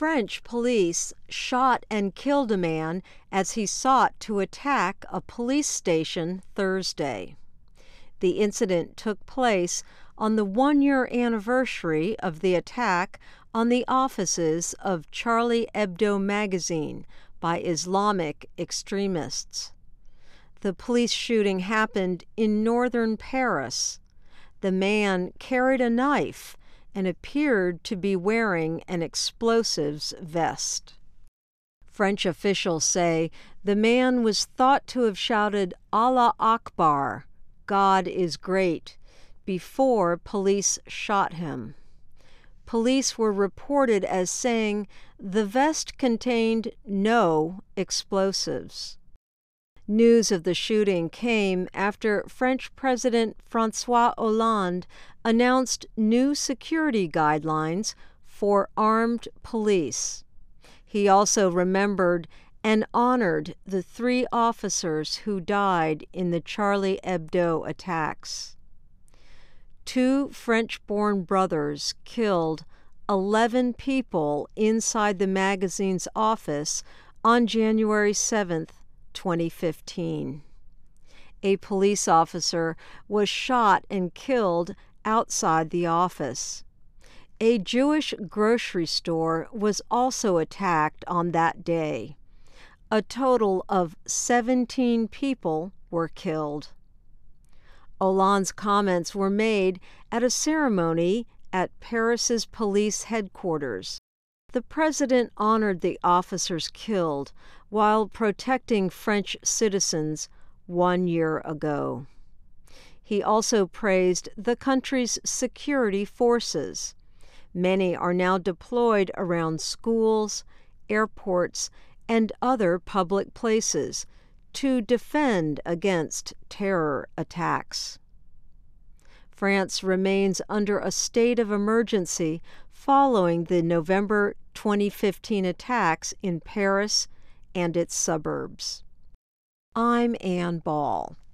French police shot and killed a man as he sought to attack a police station Thursday. The incident took place on the one-year anniversary of the attack on the offices of Charlie Hebdo magazine by Islamic extremists. The police shooting happened in northern Paris. The man carried a knife and appeared to be wearing an explosives vest. French officials say the man was thought to have shouted "Allah Akbar," God is great, before police shot him. Police were reported as saying the vest contained no explosives. News of the shooting came after French President François Hollande announced new security guidelines for armed police. He also remembered and honored the 3 officers who died in the Charlie Hebdo attacks. 2 French-born brothers killed 11 people inside the magazine's office on January 7, 2015. A police officer was shot and killed outside the office. A Jewish grocery store was also attacked on that day. A total of 17 people were killed. Hollande's comments were made at a ceremony at Paris's police headquarters. The president honored the officers killed while protecting French citizens 1 year ago. He also praised the country's security forces. Many are now deployed around schools, airports, and other public places to defend against terror attacks. France remains under a state of emergency following the November 2015 attacks in Paris and its suburbs. I'm Ann Ball.